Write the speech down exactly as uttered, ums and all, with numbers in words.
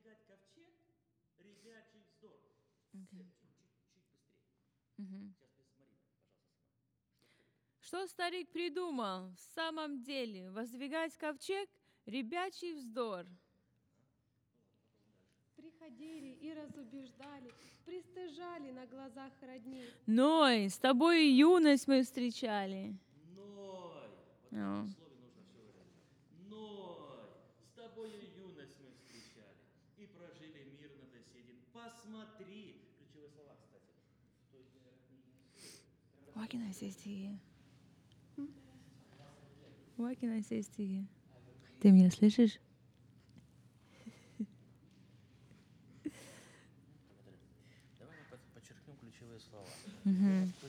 Okay. Угу. Что старик придумал? В самом деле, воздвигать ковчег — ребячий вздор. Приходили и разубеждали, пристыжали на глазах родни. Ной, с тобой юность мы встречали. Ной, вот в О. этом слове нужно все выразить. Ной, с тобою юность мы встречали и прожили мирно до сей день. Посмотри, ключевые слова, кстати. В той книге. What can I say to you? What can I say to you? Ты меня слышишь? Давай мы подчеркнем ключевые слова. Угу.